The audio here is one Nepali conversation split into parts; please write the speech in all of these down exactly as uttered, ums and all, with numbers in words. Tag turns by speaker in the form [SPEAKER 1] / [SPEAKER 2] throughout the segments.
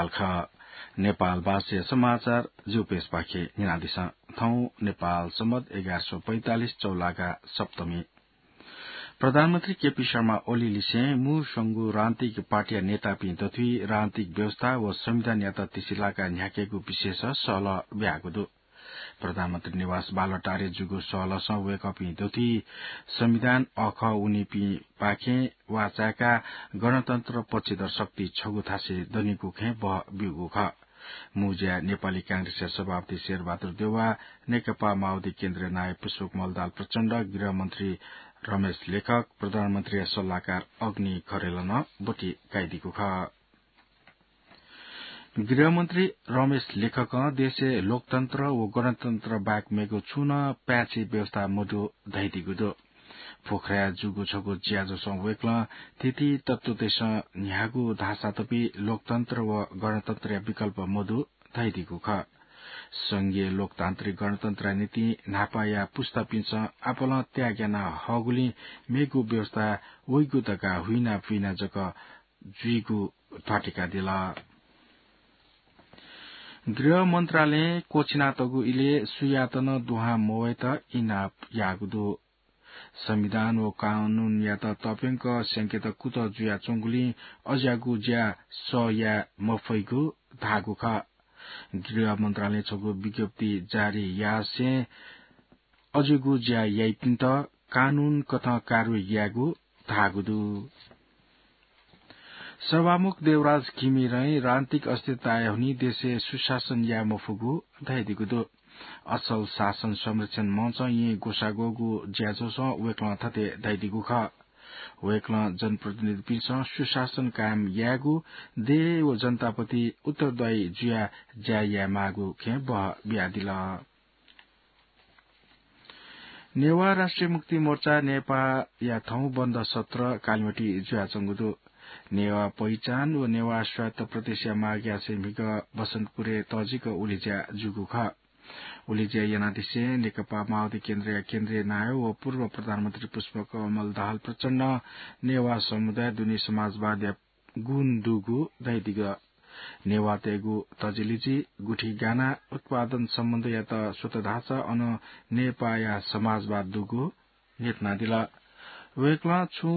[SPEAKER 1] नेपाल ख नेपाल भाषा समाचार जुपेश पाखे निनादिस थौ नेपाल सम्मत एघार सौ पैंतालिस चौलाका सप्तमी प्रधानमन्त्री केपी शर्मा ओलीले मु संगु रान्तिक पार्टिया नेता पि तथ्वी रान्तिक व्यवस्था व संविधान याता तिसिलाका न्याकेको विशेष सहल ब्यागुदु प्रधानमन्त्री निवास बालटारे जुगु सहल स वेकअप तथ्वी संविधान अख उनी पि पाखे वाचाका गणतन्त्र पक्षधर शक्ति छगु थासे दनिगु खे ब बिगु ख मुज्या नेपाली कांग्रेस सभापति शेरबहादुर देउवा नेकपा माओवादी केन्द्रीय नायक पुष्पक मल्दाल प्रचण्ड गृहमन्त्री रमेश लेखक प्रधानमन्त्री सल्लाहकार अग्नि खरेलन बोटी कायदिगु ख गृहमन्त्री रमेश लेखक देशे लोकतन्त्र व गणतन्त्र बाग मेगो छुन प्याची व्यवस्था मुडु धैदिगुदो पोखरा जुगु छगु ज्याजो संवेक्ल तिथि तत्वदेश न्यागु धासा तपि लोकतन्त्र व गणतन्त्र विकल्प मधु धैदिगु ख संघीय लोकतान्त्रिक गणतन्त्र नीति नापाया पुस्ता पिन्छ आपल त्याग्याना हगुली मेगु व्यवस्था ओइगु तका हुइना फुइना जक जुइगु थाटिका दिला गृह मन्त्रालय कोचिना तगु इले सुयातन दुहा मोवेत इनाप यागुदु संविधान व कानून या त तपेंक संकेत कुत जुया चोंगुली अज्यागु ज्या स या मफैगु धागु ख गृह मन्त्रालय छगु विज्ञप्ति जारी यासे अज्यागु ज्या याइपिन्त कानून कथा कारु यागु धागुदु सभामुख देवराज घिमी रहे रान्तिक अस्थिरता हुनी देशे सुशासन या मफुगु धैदिगुदु असल शासन संरक्षण मंच यी गोसागोगु ज्याजोस वेक्ल थते दैदिगु ख वेक्ल जनप्रतिनिधि पिस सुशासन कायम यागु दे व जनतापति उत्तरदायी जुया ज्या या मागु खे बह ब्यादिला नेवा राष्ट्रिय मुक्ति मोर्चा नेपा या थौ बन्द सत्र कालीमटी जुया चंगुदु नेवा पहिचान व नेवा स्वायत्त प्रदेशिया माग्या सेमिक बसन्तपुरे तजिक उलिज्या जुगु ख उलिज्या यनादिसे नेकपा माओवादी केन्द्रीय केन्द्रीय नायक व पूर्व प्रधानमन्त्री पुष्पक कमल दाहाल प्रचण्ड नेवा समुदाय दुनी समाजवादी गुण दुगु दैदिग नेवा तेगु तजिलिजी गुठी गाना उत्पादन सम्बन्ध या त स्वत ढाँचा अन नेपाया समाजवाद दुगु नेतना दिला वेक्ला छु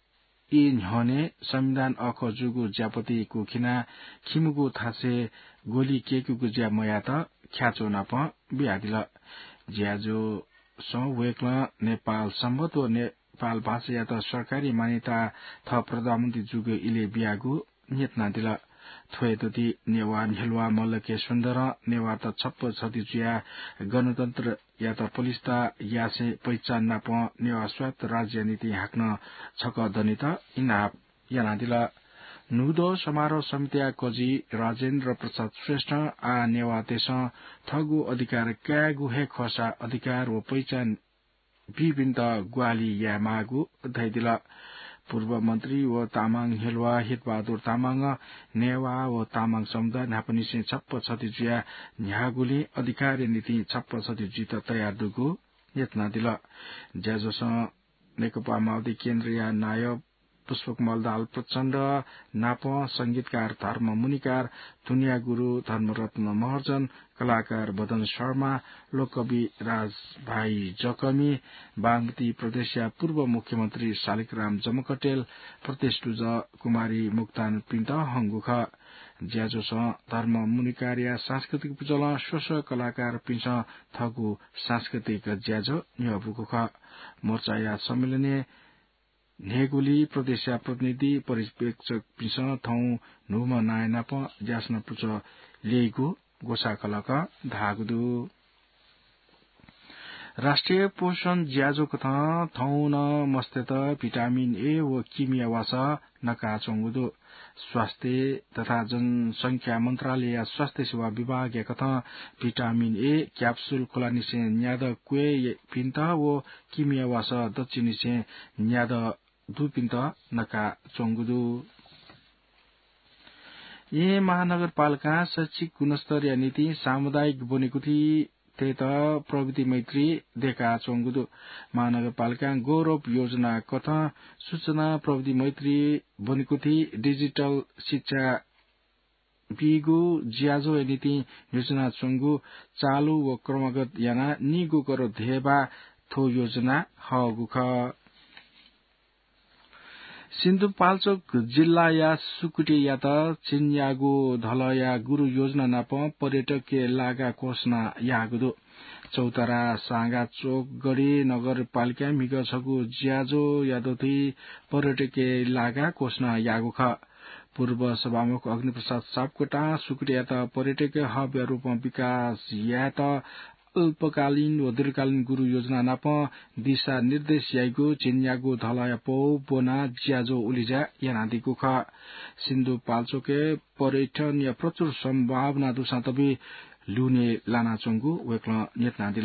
[SPEAKER 1] यी न्हने संविधान अख जुगु ज्यापति कुखिना खिमुगु थासे गोली केकुगु ज्या मया त ख्याचो नाप बिहादिल ज्याजो स वेक्ल नेपाल सम्बत व नेपाल भाषा या त सरकारी मान्यता थ प्रधानमन्त्री जुगु इले बियागु नेतना दिल थोएतोती नेवा हेलवा मल्लके सुन्दर नेवा त छप्प छति जुया गणतन्त्र या त पुलिसता यासे पहिचान नाप नेवा स्वायत्त राज्य नीति हाक्न छक दनित इनाप याना दिल नुदो समारोह समितिया कजी राजेन्द्र प्रसाद श्रेष्ठ आ नेवा देश थगु अधिकार क्यागु हे खसा अधिकार व पहिचान विभिन्न ग्वाली या मागु धैदिल पूर्व मन्त्री व तामाङ हेलवा हितबहादुर तामाङ नेवा व तामाङ समुदाय नापनिसे छप्प छति जुया न्यागुली अधिकार नीति छप्प छति जित तयार दुगु यत्न दिल ज्याजोस नेकपा माओवादी केन्द्रीय नायक पुष्पक मल्दाल प्रचण्ड नाप संगीतकार धर्म मुनिकार दुनिया गुरू धर्मरत्न महर्जन कलाकार बदन शर्मा लोककवि राज भाई जकमी बागमती प्रदेशिया पूर्व मुख्यमन्त्री शालिग्राम जमकटेल प्रतिष्ठुज कुमारी मुक्तान पिन्त हंगुख ज्याजोस धर्म मुनिकार्या सांस्कृतिक पुजल स्वस कलाकार पिंस थगु सांस्कृतिक ज्याजो न्यबुख मोर्चा या सम्मेलने नेगुली प्रदेशिया प्रतिनिधि परिप्रेक्षक पिस थौ नुम नायनाप ज्यास्न पुच लेगु गोसाकलक धागुदु राष्ट्रिय पोषण ज्याजो कथा थौ न मस्तेत भिटामिन ए व किमिया वास नका चंगुदु स्वास्थ्य तथा जनसंख्या मन्त्रालय या स्वास्थ्य सेवा विभाग या कथा भिटामिन ए क्याप्सुल खोलानिसे न्याद क्वे पिन्त व किमिया वास दक्षिणिसे न्याद दुपिन्त नका चोंगुदु ये महानगरपालिका शैक्षिक गुणस्तर नीति सामुदायिक बनेकुथी तेत प्रविधि मैत्री देखा चोंगुदु महानगरपालिका गौरव योजना कथा सूचना प्रविधि मैत्री बनेकुथी डिजिटल शिक्षा बिगु ज्याजो नीति योजना चंगु चालू व क्रमगत याना निगु करो धेबा थो योजना हगुख सिन्धुपाल्चोक जिल्ला या सुकुटी या त चिन्यागु धलया गुरु योजना नाप पर्यटक के लागा कोसना यागुदो चौतारा सागा चोक गढ़ी नगरपालिका मिग छगु ज्याजो यादोथी पर्यटक के लागा कोसना यागुख पूर्व सभामुख अग्निप्रसाद सापकोटा सुकुटी त पर्यटक हब रूपमा विकास या त अल्पकालीन व दीर्घकालीन गुरु योजना नाप दिशा निर्देश याइगो चिन्यागो धलया पौ बोना ज्याजो उलिजा यानादिगो ख सिन्धुपाल्चोके पर्यटन या प्रचुर सम्भावना दुसा तबी लुने लाना चंगु वेक्ल नेतनादिल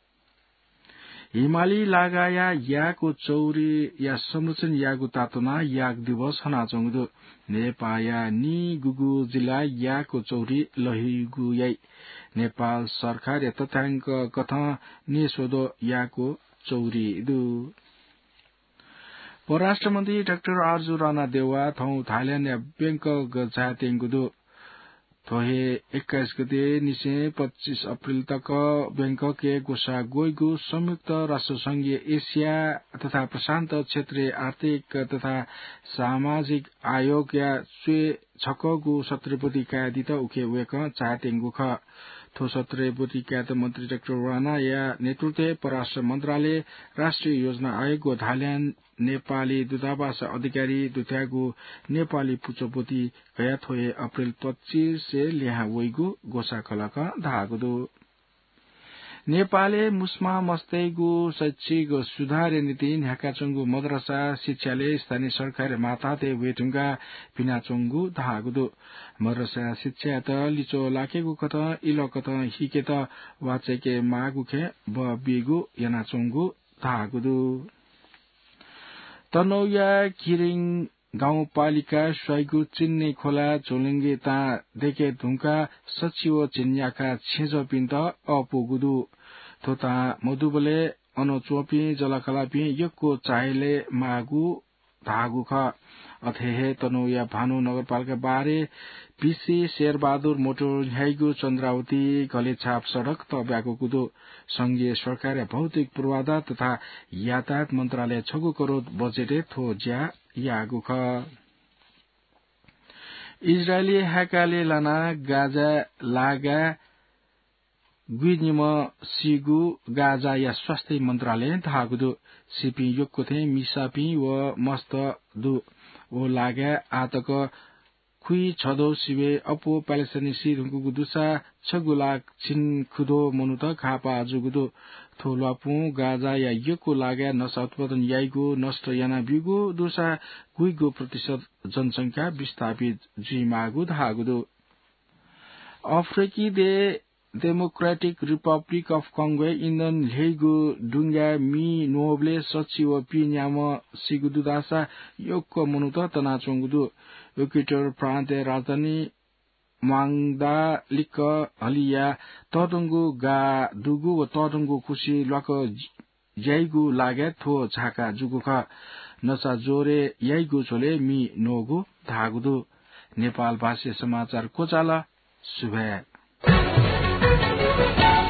[SPEAKER 1] हिमाली लागाया याको चौरी या संरक्षण यागु तातोना याग दिवस हना चंगु नेपाया नि गुगु जिल्ला याको चौरी लहिगु याई नेपाल सरकार या तथ्याङ्क कथा निसोदो याको चौरी दु परराष्ट्र मन्त्री डाक्टर आर्जु राणा देवा थौ थाइल्याण्ड या ब्याङ्कक जातेङ्गुदु थोहे एक्काइस गते निसे पच्चीस अप्रिल तक बैंकक के गोसा गोइगु संयुक्त राष्ट्र संघीय एशिया तथा प्रशान्त क्षेत्रीय आर्थिक तथा सामाजिक आयोग या स्वे छकगु सत्रपति कायदित उखे वेक चातेङ्गु ख थो सत्रपति कायद मन्त्री डाक्टर राणा या नेतृत्व परराष्ट्र मन्त्रालय राष्ट्रिय योजना आयोग व थाइल्याण्ड नेपाली दूतावास अधिकारी दुत्यागु नेपाली पुचोपोती गया थोए अप्रिल पच्चीस से लिहा वैगु गोसा खलक धागुदु नेपाले मुस्मा मस्तेगु शैक्षिक सुधार नीति न्याकाचंगु मद्रसा शिक्षाले स्थानीय सरकार माताते वेटुंगा पिनाचंगु धागुदु मद्रसा शिक्षा त लिचो लाकेगु कत इलो कत हिकेत वाचेके मागुखे ब बिगु यानाचंगु धागुदु तनौया किरिङ गाउँपालिका स्वाइगु चिन्ने खोला झोलुङ्गे ता देखे धुङ्का सचिव चिन्याका छेज पिन्त अपुगुदु थोता मधुबले अनचोपी जलकलापी यक्को चाहेले मागु धागु ख अथेहे तनौया भानु नगरपालिका बारे पीसी शेरबहादुर मोटर ह्याइगु चन्द्रावती गलेछाप सड़क तब्याको कुदो संघीय सरकार भौतिक पूर्वाधार तथा यातायात मन्त्रालय छगु करोड़ बजेटे थो ज्या यागु ख इजरायली ह्याकाले लाना गाजा लागा गुइनिम सिगु गाजा या स्वास्थ्य मन्त्रालय धागुदु सिपी योगको थे मिसापी व मस्त दु ओ लागा आतक खुई छदो सिवे अपो प्यालेस्टाइनी सिरुगु दुसा छगुलाक छिन खुदो मनुत खापा जुगुदो थोलापु गाजा या यको लागा नशा उत्पादन याइगो नष्ट याना बिगु दुसा गुइगो प्रतिशत जनसंख्या विस्थापित जिमागु धागुदो अफ्रिकी दे डेमोक्रेटिक रिपब्लिक अफ कंगो इन्धन लेगु डुङ्गा मी नोब्ले सचिव पिन्याम सिगुदुदासा योगको मनुत तनाचोंगुदु इक्वेटर प्रान्त राजधानी माङदा लिक हलिया तदुङ्गु गा दुगु व तदुङ्गु खुशी लक ज्याइगु लागे थो झाका जुगु ख नसा जोरे याइगु छोले मी नोगु धागुदु नेपाल भाषा समाचार कोचाला सुभे